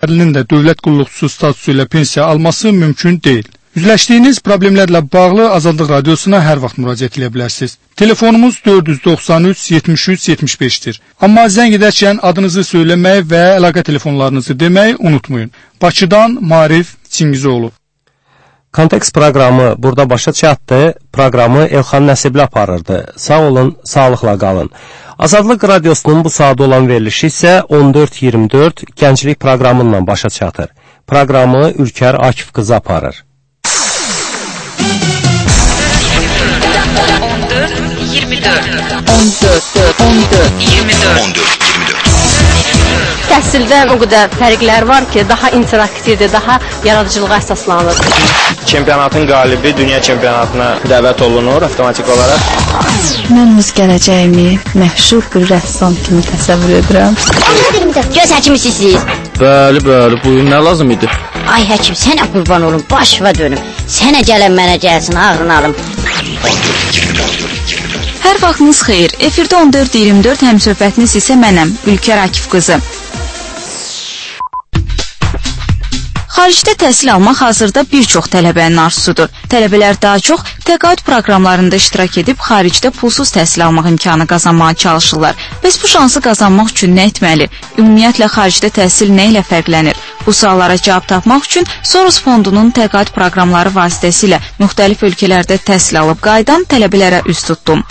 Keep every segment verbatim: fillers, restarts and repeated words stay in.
əhlinin də dövlət qulluqçusu statusu ilə pensiya alması mümkün deyil. Üzləşdiyiniz problemlərlə bağlı Azadlıq Radiosuna hər vaxt müraciət edə bilərsiniz. Telefonumuz dörd yüz doxsan üç yetmiş üç yetmiş beşdir. Amma zəng edərkən adınızı söyləməyi və əlaqə telefonlarınızı deməyi unutmayın. Bakıdan Marif Çingizoğlu. Kontekst proqramı burada başa çatdı. Proqramı Elxan Nəsibli aparırdı. Sağ olun, sağlıqla qalın. Azadlıq Radiosunun bu saat olan verilişi isə on dörd iyirmi dörd gənclik proqramından başa çatır. Proqramı Ülkər Akif qızı aparır. on dörd iyirmi dörd on dörd on dörd iyirmi dörd on dörd iyirmi dörd Təhsildə o qədər fərqlər var ki, daha interaktivdir, daha yaradıcılığa əsaslanır. Çempionatın qalibi dünya çempionatına dəvət olunur avtomatik olaraq. Mən öz gələcəyimi məşhur bir rəssam kimi təsəvvür edirəm. Göz həkimisiz siz? Bəli, bəli, buyurun, nə lazım idi? Ay həkim, sənə qurban olum, başıva dönüm. Sənə gələn mənə gəlsin, ağrını alım. Hər vaxtınız xeyir. Efirdə on dörd iyirmi dörd həmsöhbətiniz isə mənəm, Ülkər Akif qızı. Xaricdə təhsil almaq hazırda bir çox tələbənin arzusudur. Tələbələr daha çox təqaüd proqramlarında iştirak edib xaricdə pulsuz təhsil almaq imkanı qazanmağa çalışırlar. Bəs bu şansı qazanmaq üçün nə etməli? Ümumiyyətlə xaricdə təhsil nə ilə fərqlənir? Bu suallara cavab tapmaq üçün Soros fondunun təqaüd proqramları vasitəsilə müxtəlif ölkələrdə təhsil alıb qayıdan tələbələrə üz tutdum.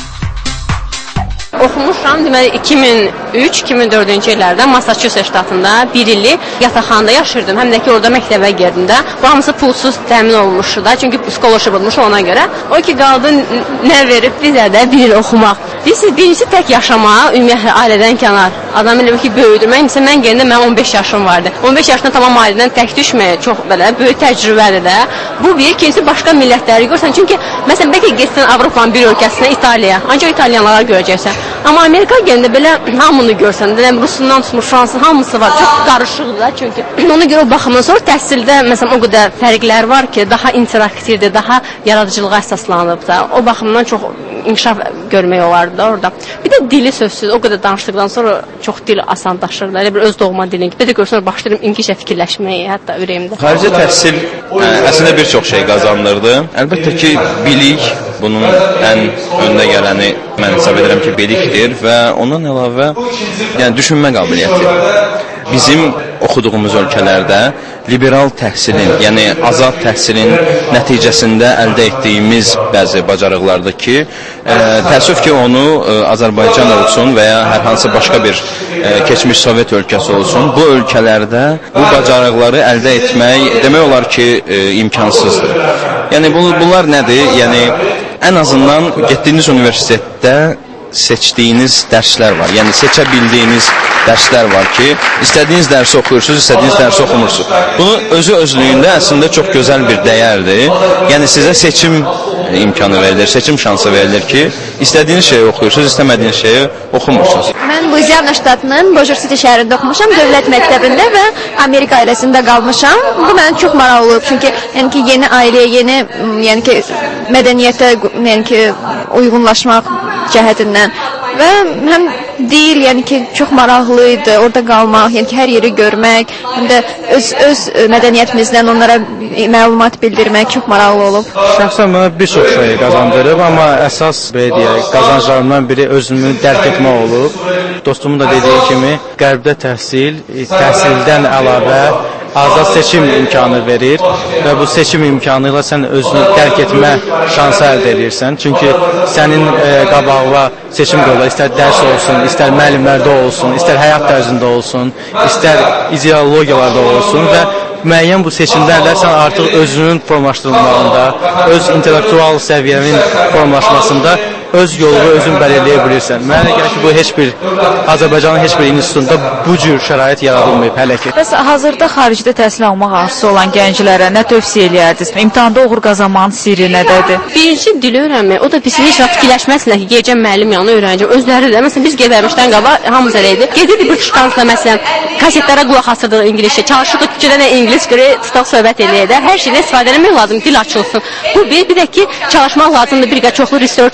Oxumuşam, deməli iki min üç iki min dördüncü illərdə Massachusetts ştatında bir illik yataqxanada yaşırdım. Həm də ki, orada məktəbə girdim də. Bu hamısı pulsuz təmin olmuşdu da, çünki scholarship olmuş ona görə. O ki, qaldı nə verib bizə də bir il oxumaq. Bilirsiniz, birincisi tək yaşamaq, ümumiyyətlə ailədən kənar. Adam elə ki, böyüdürmək. Məsələn, mən gəndə mənim on beş yaşım vardı. on beş yaşında tamam ailədən tək düşməyə çox belə böyük təcrübədir də. Bu bir, ikincisi başqa millətləri görsən. Çünki məsələn, bəlkə getsən Avropanın bir ölkəsinə, İtaliya, ancaq İtalyanlara görəcəksən. Amma Amerika gəndə belə hamını görsən, deyəm, Rusundan tutmuş, Fransız hamısı var, çox qarışıqdır da, çünki ona görə o baxımdan sonra təhsildə məsələn o qədər fərqlər var ki, daha interaktivdir, daha yaradıcılığa əsaslanıb da, o baxımdan çox inkişaf görmək olardı da orada. Bir də dili sözsüz, o qədər danışdıqdan sonra çox dil asanlaşır da, elə bir öz doğma dilin. Bir də görsən başlayıram İngilizcə fikirləşməyə, hətta ürəyimdə. Xarici təhsil ə, əslində bir çox şey qazandırdı. Əlbəttə ki, bilik bunun ən öndə gələni mən hesab edirəm ki, bilikdir və ondan əlavə yəni düşünmə qabiliyyəti. Bizim oxuduğumuz ölkələrdə liberal təhsilin, yəni azad təhsilin nəticəsində əldə etdiyimiz bəzi bacarıqlardır ki, ə, təəssüf ki, onu ə, Azərbaycan olsun və ya hər hansı başqa bir ə, keçmiş Sovet ölkəsi olsun, bu ölkələrdə bu bacarıqları əldə etmək demək olar ki, ə, imkansızdır. Yəni bu, bunlar nədir? Yəni ən azından getdiyiniz universitetdə seçdiyiniz dərslər var. Yəni seçə bildiyiniz dərslər var ki, istədiyiniz dərsi oxuyursunuz, istədiyiniz dərsi oxumursunuz. Bunu özü özlüyündə əslində çox gözəl bir dəyərdir. Yəni sizə seçim imkanı verilir, seçim şansı verilir ki, istədiyiniz şeyi oxuyursunuz, istəmədiyiniz şeyi oxumursunuz. Mən Luiziana ştatının Bossier City şəhərində oxumuşam, dövlət məktəbində və Amerika ailəsində qalmışam. Bu mənə çox maraqlı olub, çünki yəni ki, yeni ailəyə, yeni yəni ki, mədəniyyətə yəni ki, uyğunlaşmaq cəhətindən və həm dil, yəni ki, çox maraqlı idi orada qalmaq, yəni ki, hər yeri görmək, həm də öz, öz mədəniyyətimizdən onlara məlumat bildirmək çox maraqlı olub. Şəxsən mənə bir çox şey qazandırıb, amma əsas belə deyək, qazanclarımdan biri özümü dərk etmək olub. Dostumun da dediyi kimi, qərbdə təhsil, təhsildən əlavə azad seçim imkanı verir və bu seçim imkanı ilə sən özünü dərk etmə şansı əldə edirsən. Çünki sənin e, qabağına seçim qoyurlar, istər dərs olsun, istər müəllimlərdə olsun, istər həyat tərzində olsun, istər ideologiyalarda olsun və müəyyən bu seçimlərlə sən artıq özünün formalaşdırılmağında, öz intellektual səviyyənin formalaşmasında öz yolunu özün belirləyə bilirsən. Mənə gəlir ki, bu heç bir Azərbaycanın heç bir institutunda bu cür şərait yaradılmayıb hələ ki. Bəs hazırda xaricdə təhsil almaq arzusu olan gənclərə nə tövsiyə eləyərdiniz? İmtahanda uğur qazanmanın sirri nədədir? Birinci dili öyrənmək. O da biz heç vaxt fikirləşməsinlər ki, gələcəm müəllim yanına öyrənəcəm. Özləri də məsələn biz gedərmişdən qabaq hamımız elə idi. Gedirdik bir şkansla məsələn kasetlərə qulaq asırdıq ingiliscə. Çalışırdıq küçədə nə ingilis görə tutaq söhbət eləyə də. Hər şeydən istifadə etmək lazım, dil açılsın. Bu bir, bir də ki, çalışmaq lazımdır, bir qədər çoxlu research eləmək.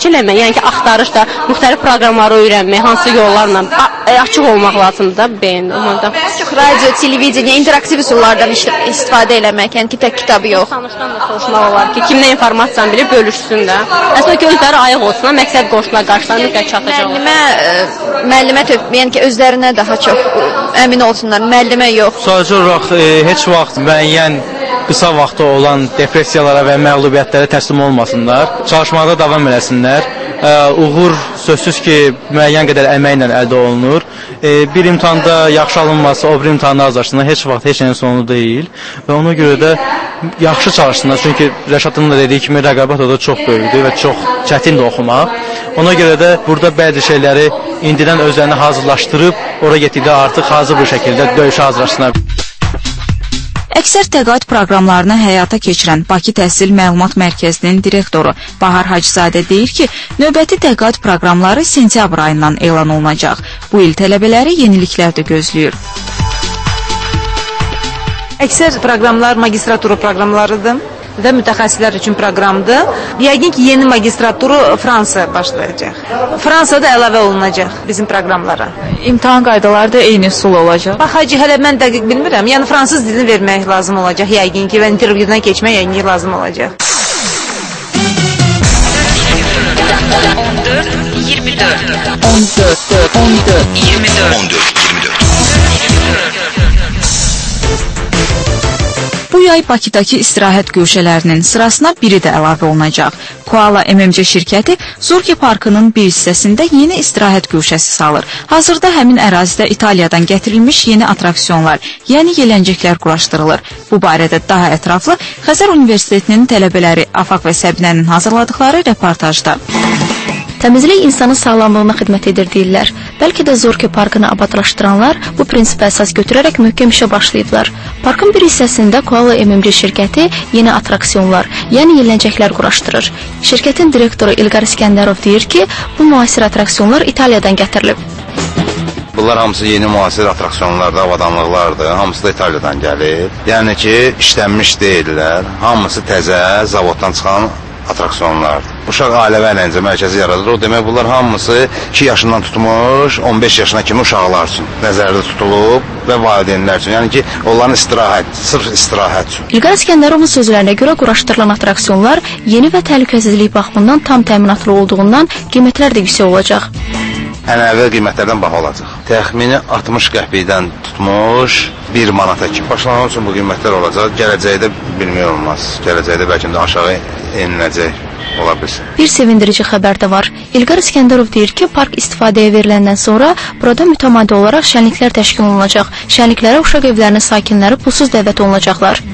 yəni ki, axtarışda müxtəlif proqramları öyrənmək, hansı yollarla açıq olmaq lazımdır da beyində. Çox radio, televiziya, interaktiv üsullardan istifadə eləmək, yəni ki, tək kitabı yox. Tanışdan da soruşmaq olar ki, kimlə informasiyanı bilir, bölüşsün də. Əslində ki, özləri ayıq olsun, məqsəd qoşula qarşıdan mütləq çatacaq. Müəllimə, müəllimə yəni ki, özlərinə daha çox əmin olsunlar, müəllimə yox. Sadəcə olaraq e, heç vaxt müəyyən qısa vaxtda olan depressiyalara və məğlubiyyətlərə təslim olmasınlar, çalışmada davam eləsinlər. E, uğur sözsüz ki, müəyyən qədər əməklə əldə olunur. E, bir imtahanda yaxşı alınması, o bir imtahanda azlaşsınlar, heç vaxt heç nəyin sonu deyil və ona görə də yaxşı çalışsınlar. Çünki Rəşadın da dediyi kimi rəqabət orada çox böyükdür və çox çətindir oxumaq. Ona görə də burada bəzi şeyləri indidən özlərini hazırlaşdırıb, ora getdikdə artıq hazır bir şəkildə döyüşə hazırlaşsınlar. Əksər təqaüd proqramlarını həyata keçirən Bakı Təhsil Məlumat Mərkəzinin direktoru Bahar Hacızadə deyir ki, növbəti təqaüd proqramları sentyabr ayından elan olunacaq. Bu il tələbələri yeniliklər də gözləyir. Əksər proqramlar magistratura proqramlarıdır və mütəxəssislər üçün proqramdır. Yəqin ki, yeni magistraturu Fransa başlayacaq. Fransada əlavə olunacaq bizim proqramlara. İmtahan qaydaları da eyni üsul olacaq. Bax, Hacı, hələ mən dəqiq bilmirəm. Yəni, fransız dilini vermək lazım olacaq yəqin ki və intervyudan keçmək yəqin ki lazım olacaq. on dörd iyirmi dörd on dörd on dörd iyirmi dörd on dörd iyirmi dörd Bu yay Bakıdakı istirahət güşələrinin sırasına biri də əlavə olunacaq. Koala M M C şirkəti Zorki Parkının bir hissəsində yeni istirahət güşəsi salır. Hazırda həmin ərazidə İtaliyadan gətirilmiş yeni atraksiyonlar, yəni yələncəklər quraşdırılır. Bu barədə daha ətraflı Xəzər Universitetinin tələbələri Afaq və Səbinənin hazırladıkları reportajda. Təmizlik insanın sağlamlığına xidmət edir deyirlər. Bəlkə də Zorki parkını abadlaşdıranlar bu prinsipə əsas götürərək möhkəm işə başlayıblar. Parkın bir hissəsində Koala M M C şirkəti yeni atraksiyonlar, yəni yələncəklər quraşdırır. Şirkətin direktoru İlqar İskəndərov deyir ki, bu müasir atraksiyonlar İtaliyadan gətirilib. Bunlar hamısı yeni müasir atraksiyonlardır, avadanlıqlardır, hamısı da İtaliyadan gəlir. Yəni ki, işlənmiş deyirlər, hamısı təzə, zavoddan çıxan atraksiyonlardır. Uşaq ailəvə əyləncə mərkəzi yaradır. O demək, bunlar hamısı iki yaşından tutmuş, on beş yaşına kimi uşaqlar üçün nəzərdə tutulub və valideynlər üçün. Yəni ki, onların istirahət, sırf istirahət üçün. İlqar İskəndərovun sözlərinə görə quraşdırılan atraksiyonlar yeni və təhlükəsizlik baxımından tam təminatlı olduğundan qiymətlər də yüksək olacaq. Ən əvvəl qiymətlərdən baha olacaq. Təxmini altmış qəpikdən tutmuş bir manata ki, başlanğıc üçün bu qiymətlər olacaq. Gələcəkdə bilmək olmaz. Gələcəkdə bəlkə də aşağı eniləcək ola bilsin. Bir sevindirici xəbər də var. İlqar İskəndərov deyir ki, park istifadəyə veriləndən sonra burada mütəmadi olaraq şənliklər təşkil olunacaq. Şənliklərə uşaq evlərinin sakinləri pulsuz dəvət olunacaqlar.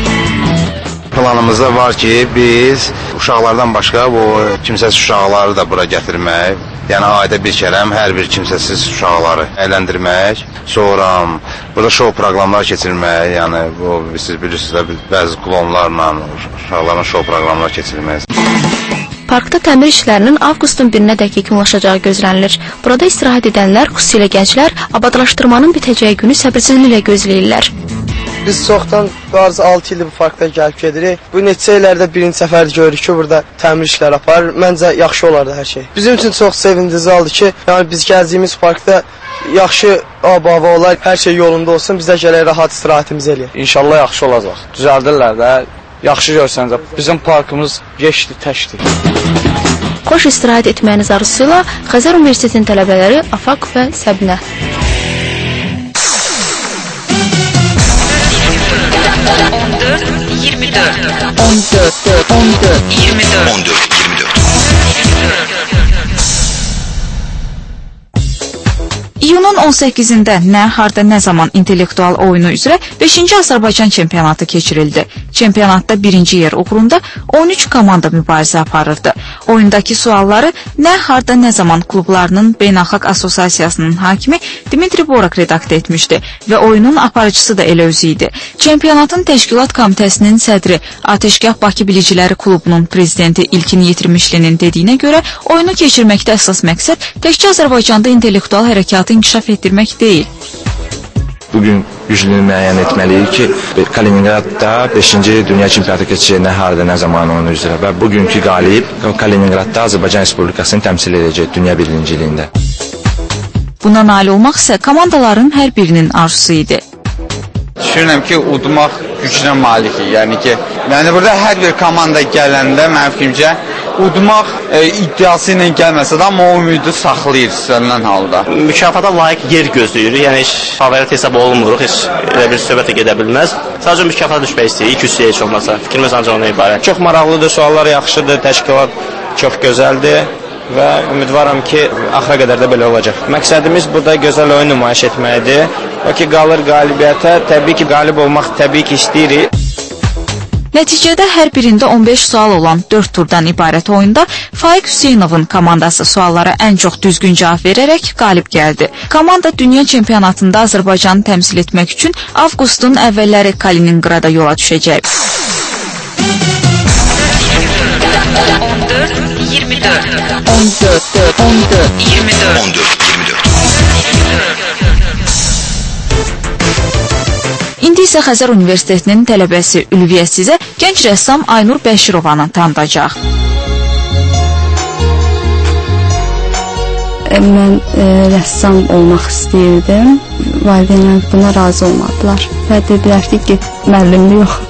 Planımızda var ki, biz uşaqlardan başqa bu kimsəsiz uşaqları da bura gətirmək, yəni ayda bir kərəm hər bir kimsəsiz uşaqları əyləndirmək, sonra burada şou proqramlar keçirmək, yəni bu, siz bilirsiniz də bəzi klonlarla uşaqların şou proqramlar keçirmək. Parkda təmir işlərinin avqustun birinə dək yekunlaşacağı gözlənilir. Burada istirahət edənlər, xüsusilə gənclər, abadlaşdırmanın bitəcəyi günü səbirsizliklə gözləyirlər. Biz çoxdan qarşı altı ildir bu parkda gəlib gedirik. Bu neçə illərdə birinci səfər görürük ki, burada təmir işləri aparır. Məncə yaxşı olardı hər şey. Bizim üçün çox sevindirici oldu ki, yəni biz gəzdiyimiz parkda yaxşı ab-hava olar, hər şey yolunda olsun, biz də gələk rahat istirahətimizi eləyək. İnşallah yaxşı olacaq. Düzəldirlər də, yaxşı görsəncə. Bizim parkımız geçdi, təşdir. Xoş istirahət etməyiniz arzusuyla Xəzər Universitetinin tələbələri Afaq və Səbinə. on dörd iyirmi dörd on dörd on dörd iyirmi dörd on dörd iyirmi dörd İyunun on səkkizində nə, harda, nə zaman intellektual oyunu üzrə beşinci Azərbaycan çempionatı keçirildi. Çempionatda birinci yer uğrunda on üç komanda mübarizə aparırdı. Oyundakı sualları nə, harda, nə zaman klublarının Beynəlxalq Assosiasiyasının hakimi Dimitri Borak redaktə etmişdi və oyunun aparıcısı da elə özü idi. Çempionatın təşkilat komitəsinin sədri Ateşgah Bakı Biliciləri Klubunun prezidenti İlkin Yetirmişlinin dediyinə görə oyunu keçirməkdə əsas məqsəd təkcə Azərbaycanda intellektual hərəkatı inkişaf etdirmək deyil. bugün güclüyü müəyyən etməliyik ki, Kaliningradda beşinci Dünya Çempionatı keçəcək harada, nə zaman onun üzrə və bugünkü qalib Kaliningradda Azərbaycan Respublikasını təmsil edəcək dünya birinciliyində. Buna nail olmaq isə komandaların hər birinin arzusu idi. Düşünürəm ki, udmaq gücünə malikdir. Yəni ki, yəni burada hər bir komanda gələndə mənim fikrimcə udmaq e, iddiası ilə gəlməsə də, amma o ümidi saxlayır istənilən halda. Mükafata layiq yer gözləyirik. Yəni heç favorit hesab olunmuruq, heç elə bir söhbətə gedə bilməz. Sadəcə mükafata düşmək istəyirik, iki üstəyə heç olmasa. Fikrimiz ancaq ona ibarət. Çox maraqlıdır, suallar yaxşıdır, təşkilat çox gözəldir və ümidvaram ki, axıra qədər də belə olacaq. Məqsədimiz burada gözəl oyun nümayiş etməkdir. O ki, qalır qalibiyyətə, təbii ki, qalib olmaq təbii ki, istəyirik. Nəticədə hər birində on beş sual olan dörd turdan ibarət oyunda Faiq Hüseynovun komandası suallara ən çox düzgün cavab verərək qalib gəldi. Komanda dünya çempionatında Azərbaycanı təmsil etmək üçün avqustun əvvəlləri Kaliningrada yola düşəcək. on dörd iyirmi dörd on dörd on dörd iyirmi dörd on dörd iyirmi dörd İndi isə Xəzər Universitetinin tələbəsi Ülviyə sizə gənc rəssam Aynur Bəşirovanı tanıdacaq. Mən e, rəssam olmaq istəyirdim. Valideynlər buna razı olmadılar və dedilər ki, get müəllimlik yox.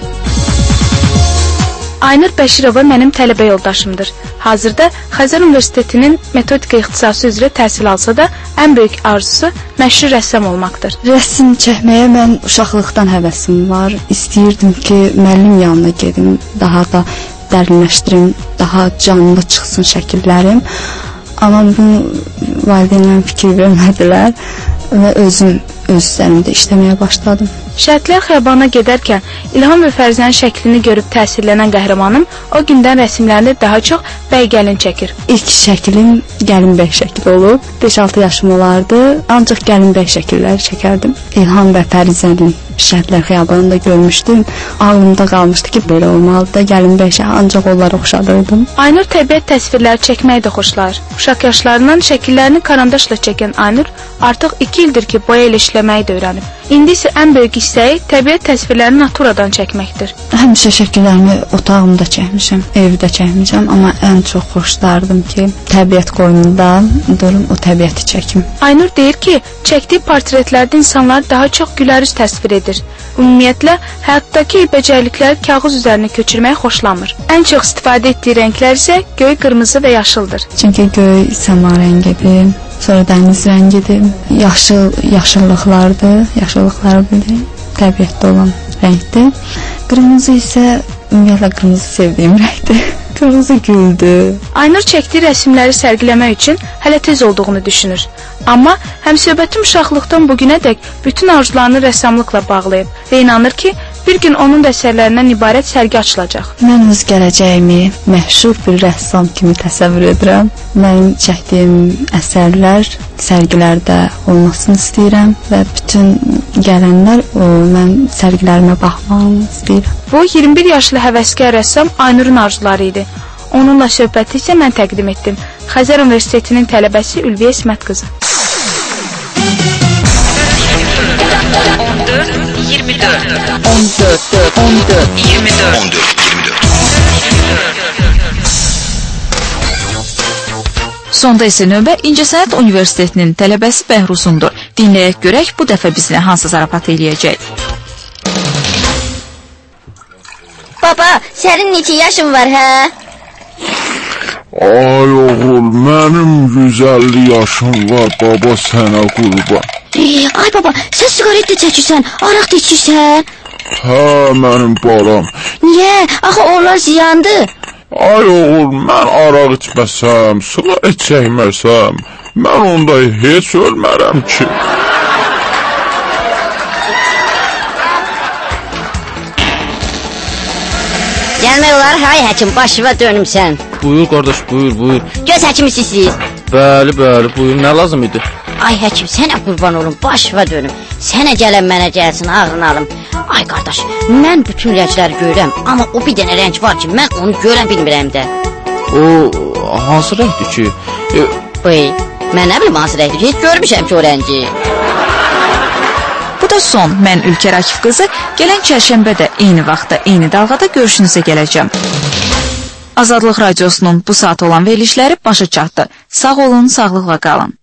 Aynur Bəşirova mənim tələbə yoldaşımdır. Hazırda Xəzər Universitetinin metodika ixtisası üzrə təhsil alsa da, ən böyük arzusu məşhur rəssam olmaqdır. Rəsm çəkməyə mən uşaqlıqdan həvəsim var. İstəyirdim ki, müəllim yanına gedim, daha da dərinləşdirim, daha canlı çıxsın şəkillərim. Amma bunu valideynlərim fikir vermədilər və özüm öz üzərimdə işləməyə başladım. Şəhidlər Xiyabanına gedərkən İlham və Fərzənin şəklini görüb təsirlənən qəhrəmanım o gündən rəsmlərini daha çox bəy gəlin çəkir. İlk şəklim gəlin bəy şəkli olub. beş altı yaşım olardı, ancaq gəlin bəy şəkilləri çəkərdim. İlham və Fərzənin Şəhidlər Xiyabanında görmüşdüm. Ağlımda qalmışdı ki, belə olmalıdır. Gəlin bəy şəkli ancaq onlara oxşadırdım. Aynur təbiət təsvirləri çəkməyi də xoşlayır. Uşaq yaşlarından şəkillərini karandaşla çəkən Aynur artıq iki ildir ki, boya ilə işləməyi də öyrənib. İndi isə ən böyük istəyi təbiət təsvirlərini naturadan çəkməkdir. Həmişə şəkillərimi otağımda çəkmişəm, evdə çəkmişəm, amma ən çox xoşlardım ki, təbiət qoynundan durum o təbiəti çəkim. Aynur deyir ki, çəkdiyi portretlərdə insanlar daha çox gülərüz təsvir edir. Ümumiyyətlə, həyatdakı becərlikləri kağız üzərinə köçürməyi xoşlamır. Ən çox istifadə etdiyi rənglər isə göy, qırmızı və yaşıldır. Çünki göy səma rəngidir. Sonra dəniz rəngidir, yaşıl, yaşıllıqlardır, yaşıllıqlar belə təbiətdə olan rəngdir. Qırmızı isə ümumiyyətlə qırmızı sevdiyim rəngdir. Qırmızı güldür. Aynur çəkdiyi rəsmləri sərgiləmək üçün hələ tez olduğunu düşünür. Amma həmsöhbətim uşaqlıqdan bugünədək bütün arzularını rəssamlıqla bağlayıb və inanır ki, bir gün onun da əsərlərindən ibarət sərgi açılacaq. Mən öz gələcəyimi məşhur bir rəssam kimi təsəvvür edirəm. Mənim çəkdiyim əsərlər sərgilərdə olmasını istəyirəm və bütün gələnlər o, mən sərgilərimə baxmağını istəyirəm. Bu, iyirmi bir yaşlı həvəskar rəssam Aynurun arzuları idi. Onunla söhbəti isə mən təqdim etdim. Xəzər Universitetinin tələbəsi Ülviyə İsmət qızı. on dörd iyirmi dörd on dörd on dörd iyirmi dörd on dörd iyirmi dörd Sonda isə növbə İncəsənət Universitetinin tələbəsi Bəhruzundur. Dinləyək görək bu dəfə bizlə hansı zarafat eləyəcək. Baba, sənin neçə yaşın var, hə? Ay oğul, mənim yüz əlli yaşım var, baba sənə qurban. Ay baba, sən sigaret də çəkirsən, araq da içirsən. Hə, mənim balam. Niyə? Axı onlar ziyandır. Ay oğul, mən araq içməsəm, sigaret çəkməsəm, mən onda heç ölmərəm ki. Gəlmək olar, hay həkim, başıva dönüm sən. Buyur qardaş, buyur, buyur. Göz həkimisiniz. Bəli, bəli, buyur. Nə lazım idi? Ay həkim, sənə qurban olum, başıva dönüm. Sənə gələn mənə gəlsin, ağrını alım. Ay qardaş, mən bütün rəngləri görürəm, amma o bir dənə rəng var ki, mən onu görə bilmirəm də. O, hansı rəngdir ki? E... Bey, mən nə bilim hansı rəngdir ki, heç görmüşəm ki o rəngi. Bu Burada son. Mən Ülker Akif qızı. Gələn çərşənbədə eyni vaxtda, eyni dalğada görüşünüzə gələcəm. Azadlıq Radiosunun bu saat olan verilişləri başa çatdı. Sağ olun, sağlıqla qalın.